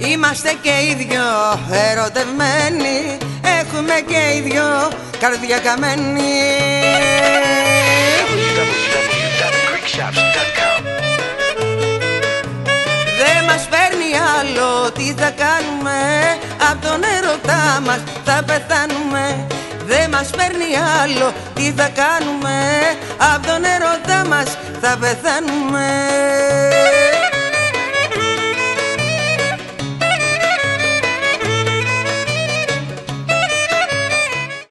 Είμαστε και οι δυο ερωτευμένοι, έχουμε και οι δυο καρδιά καμένη. Δεν μας παίρνει άλλο, τι θα κάνουμε, απ' τον έρωτά μας θα πεθάνουμε. Δεν μας παίρνει άλλο, τι θα κάνουμε, απ' τον έρωτά μας θα πεθάνουμε.